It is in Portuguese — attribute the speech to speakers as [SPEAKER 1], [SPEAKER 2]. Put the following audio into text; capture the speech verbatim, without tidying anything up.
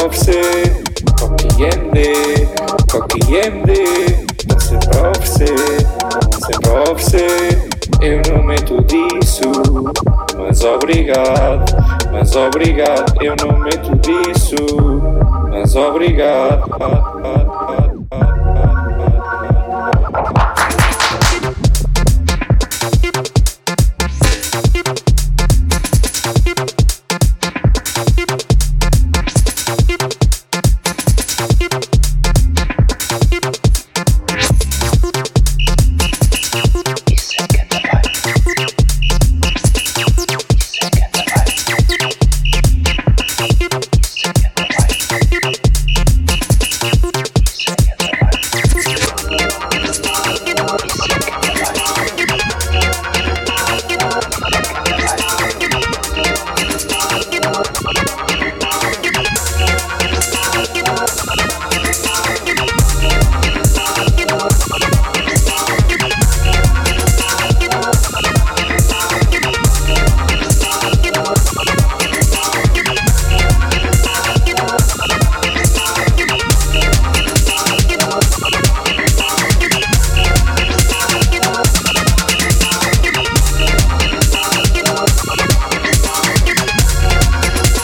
[SPEAKER 1] para oferecer. Compreende, compreende. Não sei para oferecer, não sei para oferecer. Eu não meto disso, mas obrigado, mas obrigado. Eu não meto disso, mas obrigado.